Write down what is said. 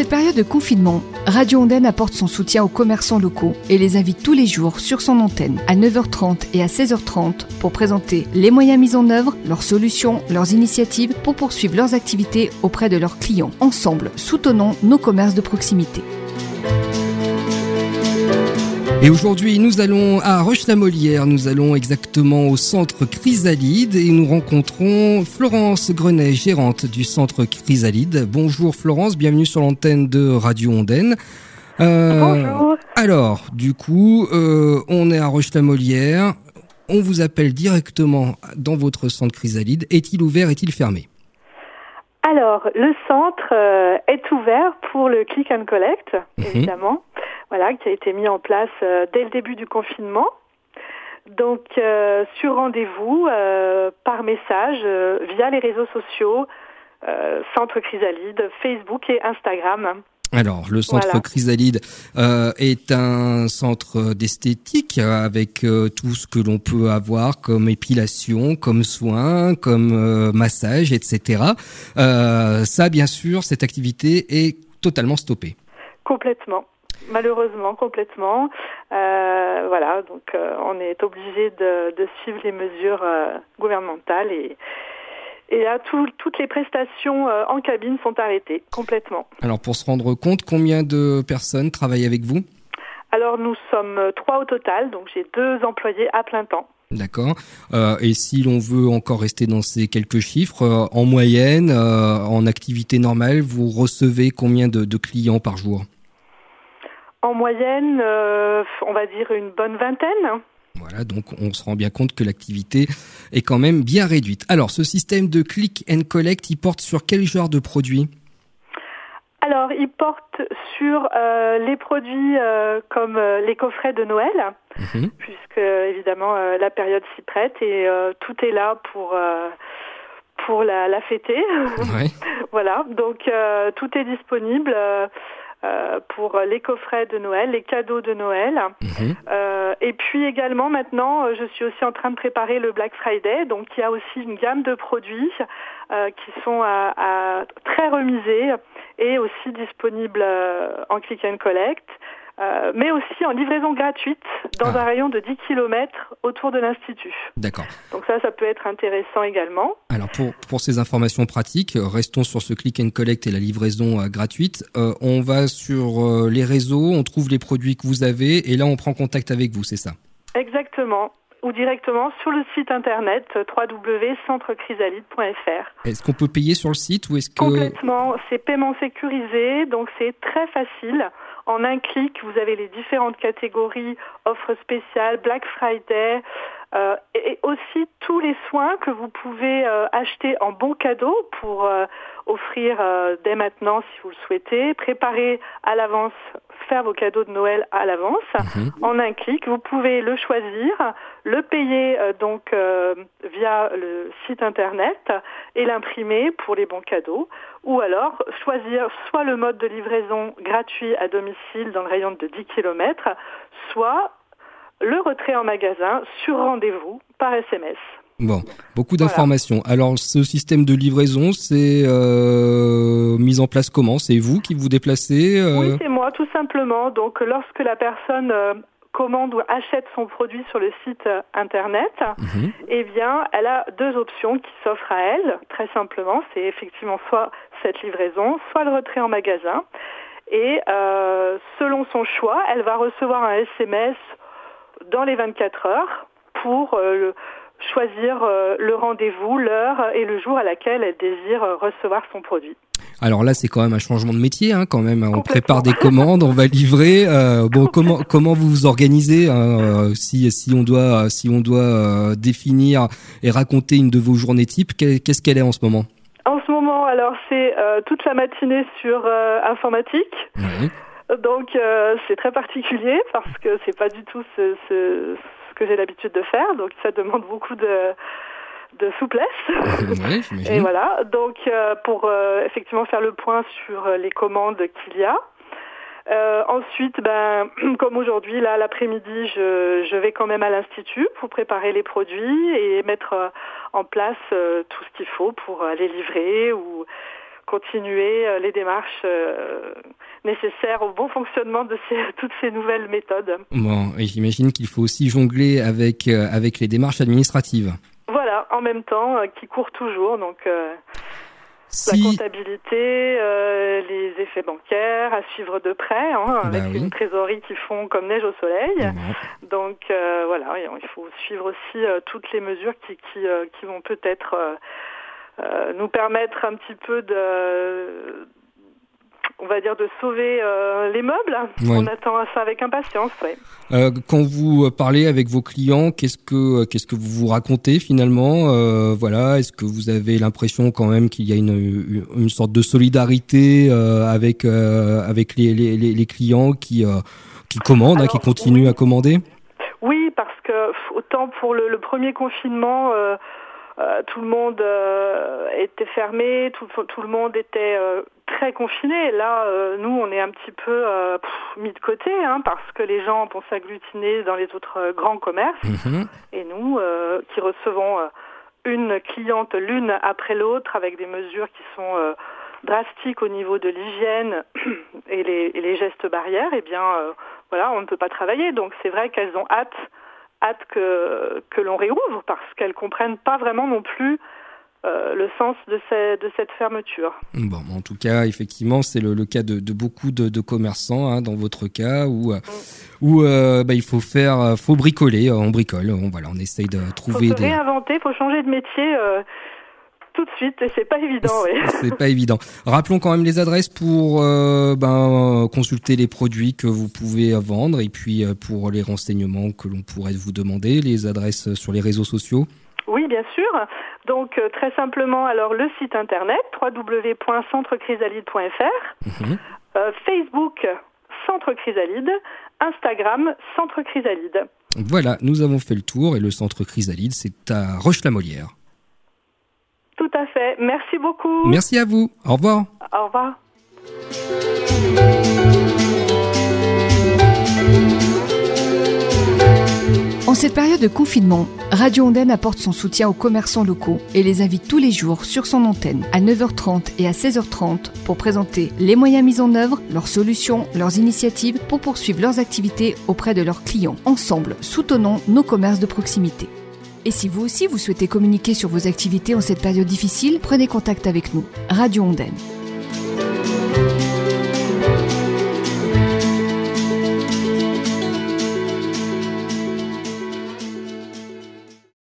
cette période de confinement, Radio Ondaine apporte son soutien aux commerçants locaux et les invite tous les jours sur son antenne à 9h30 et à 16h30 pour présenter les moyens mis en œuvre, leurs solutions, leurs initiatives pour poursuivre leurs activités auprès de leurs clients. Ensemble, soutenons nos commerces de proximité. Et aujourd'hui, nous allons à Roche-la-Molière, nous allons exactement au centre Chrysalide et nous rencontrons Florence Grenet, gérante du centre Chrysalide. Bonjour Florence, bienvenue sur l'antenne de Radio Ondaine. Bonjour. Alors, du coup, on est à Roche-la-Molière, on vous appelle directement dans votre centre Chrysalide. Est-il ouvert, est-il fermé ? Alors, le centre est ouvert pour le click and collect, évidemment. Voilà, qui a été mis en place dès le début du confinement. Donc, sur rendez-vous, par message, via les réseaux sociaux, Centre Chrysalide, Facebook et Instagram. Alors, le centre Chrysalide est un centre d'esthétique avec tout ce que l'on peut avoir comme épilation, comme soins, comme massage, etc. Ça, bien sûr, cette activité est totalement stoppée. Complètement. Malheureusement, complètement. Voilà, donc on est obligé de suivre les mesures gouvernementales et là, toutes les prestations en cabine sont arrêtées complètement. Alors, pour se rendre compte, combien de personnes travaillent avec vous ? Alors, nous sommes 3 au total, donc j'ai 2 employés à plein temps. D'accord. Et si l'on veut encore rester dans ces quelques chiffres, en moyenne, en activité normale, vous recevez combien de clients par jour ? En moyenne, on va dire une bonne vingtaine. Voilà, donc on se rend bien compte que l'activité est quand même bien réduite. Alors, ce système de click and collect, il porte sur quel genre de produits ? Alors, il porte sur les produits comme les coffrets de Noël, puisque évidemment la période s'y prête et tout est là pour la fêter. Ouais. Voilà, donc tout est disponible. Pour les coffrets de Noël, les cadeaux de Noël. Et puis également maintenant, je suis aussi en train de préparer le Black Friday, donc il y a aussi une gamme de produits qui sont à très remisés et aussi disponibles en click and collect, mais aussi en livraison gratuite dans un rayon de 10 km autour de l'Institut. D'accord. Donc ça peut être intéressant également. Alors pour ces informations pratiques, restons sur ce click and collect et la livraison gratuite. On va sur les réseaux, on trouve les produits que vous avez et là on prend contact avec vous, c'est ça ? Exactement. Ou directement sur le site internet www.centrechrysalide.fr. Est-ce qu'on peut payer sur le site ou est-ce que... Complètement, c'est paiement sécurisé, donc c'est très facile. En un clic, vous avez les différentes catégories, offres spéciales, Black Friday, et aussi tous les soins que vous pouvez acheter en bon cadeau pour offrir dès maintenant si vous le souhaitez, préparer à l'avance, faire vos cadeaux de Noël à l'avance. En un clic, vous pouvez le choisir, le payer donc via le site internet et l'imprimer pour les bons cadeaux, ou alors choisir soit le mode de livraison gratuit à domicile dans le rayon de 10 km, soit le retrait en magasin sur rendez-vous par SMS. Bon, beaucoup d'informations. Voilà. Alors, ce système de livraison, c'est mis en place comment ? C'est vous qui vous déplacez Oui, c'est moi, tout simplement. Donc, lorsque la personne commande ou achète son produit sur le site internet, eh bien, elle a 2 options qui s'offrent à elle, très simplement. C'est effectivement soit cette livraison, soit le retrait en magasin. Et selon son choix, elle va recevoir un SMS dans les 24 heures pour choisir le rendez-vous, l'heure et le jour à laquelle elle désire recevoir son produit. Alors là, c'est quand même un changement de métier, hein, quand même. On prépare des commandes, on va livrer. Bon, comment vous vous organisez si on doit définir et raconter une de vos journées types, qu'est-ce qu'elle est en ce moment ? En ce moment, alors c'est toute la matinée sur informatique. Oui. Donc c'est très particulier parce que c'est pas du tout ce que j'ai l'habitude de faire. Donc ça demande beaucoup de souplesse. Oui, j'imagine. Et voilà, donc pour effectivement faire le point sur les commandes qu'il y a. Ensuite, comme aujourd'hui, là, l'après-midi, je vais quand même à l'Institut pour préparer les produits et mettre en place tout ce qu'il faut pour les livrer ou continuer les démarches nécessaires au bon fonctionnement de toutes ces nouvelles méthodes. Bon, et j'imagine qu'il faut aussi jongler avec les démarches administratives. Voilà, en même temps, qui courent toujours, donc la comptabilité, les effets bancaires à suivre de près, avec une trésorerie qui fond comme neige au soleil. Donc voilà, il faut suivre aussi toutes les mesures qui vont peut-être nous permettre un petit peu on va dire de sauver les meubles. Ouais. On attend ça avec impatience. Ouais. Quand vous parlez avec vos clients, qu'est-ce que vous racontez finalement voilà, est-ce que vous avez l'impression quand même qu'il y a une sorte de solidarité avec les clients qui commandent, qui continuent à commander? Oui, parce que autant pour le premier confinement, tout le monde était fermé, tout le monde était très confiné. Là, nous, on est un petit peu mis de côté, parce que les gens vont s'agglutiner dans les autres grands commerces. Et nous, qui recevons une cliente l'une après l'autre, avec des mesures qui sont drastiques au niveau de l'hygiène et les gestes barrières, eh bien, voilà, on ne peut pas travailler. Donc, c'est vrai qu'elles ont hâte que l'on réouvre, parce qu'elles comprennent pas vraiment non plus le sens de cette fermeture. Bon, en tout cas, effectivement, c'est le cas de beaucoup de commerçants, dans votre cas, où il faut bricoler, on bricole, on essaye de trouver faut se réinventer, faut changer de métier tout de suite, et c'est pas évident. C'est pas évident. Rappelons quand même les adresses pour consulter les produits que vous pouvez vendre, et puis pour les renseignements que l'on pourrait vous demander, les adresses sur les réseaux sociaux. Oui, bien sûr. Donc, très simplement, alors le site internet www.centrechrysalide.fr, Facebook Centre Chrysalide, Instagram Centre Chrysalide. Voilà, nous avons fait le tour, et le Centre Chrysalide, c'est à Roche-la-Molière. Tout à fait. Merci beaucoup. Merci à vous. Au revoir. Au revoir. En cette période de confinement, Radio Ondaine apporte son soutien aux commerçants locaux et les invite tous les jours sur son antenne à 9h30 et à 16h30 pour présenter les moyens mis en œuvre, leurs solutions, leurs initiatives pour poursuivre leurs activités auprès de leurs clients. Ensemble, soutenons nos commerces de proximité. Et si vous aussi vous souhaitez communiquer sur vos activités en cette période difficile, prenez contact avec nous. Radio Ondaine.